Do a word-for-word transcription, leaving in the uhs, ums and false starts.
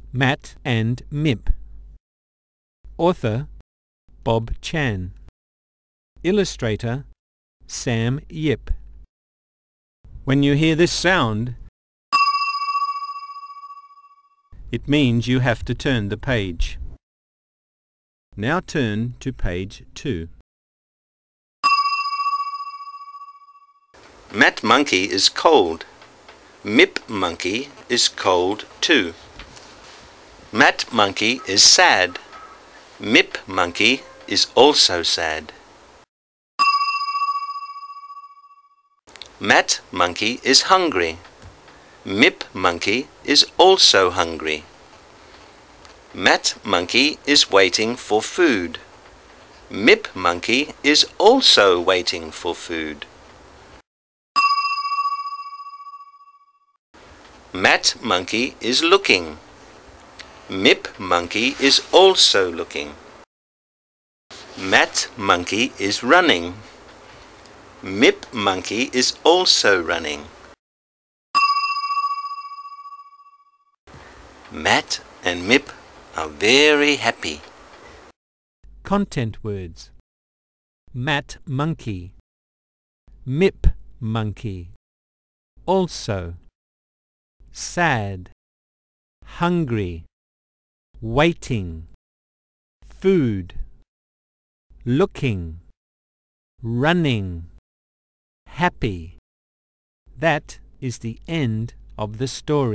Matt and Mip. Author Bob Chan. Illustrator Sam Yip. When you hear this sound, it means you have to turn the page. Now turn to page two. Matt Monkey is cold. Mip Monkey is cold too. Matt Monkey is sad. Mip Monkey is also sad. Matt Monkey is hungry. Mip Monkey is also hungry. Matt Monkey is waiting for food. Mip Monkey is also waiting for food. Matt Monkey is looking. Mip Monkey is also looking. Matt Monkey is running. Mip Monkey is also running. Matt and Mip are very happy. Content words. Matt Monkey. Mip Monkey. Also. Sad. Hungry. Waiting. Food. Looking. Running. Happy. That is the end of the story.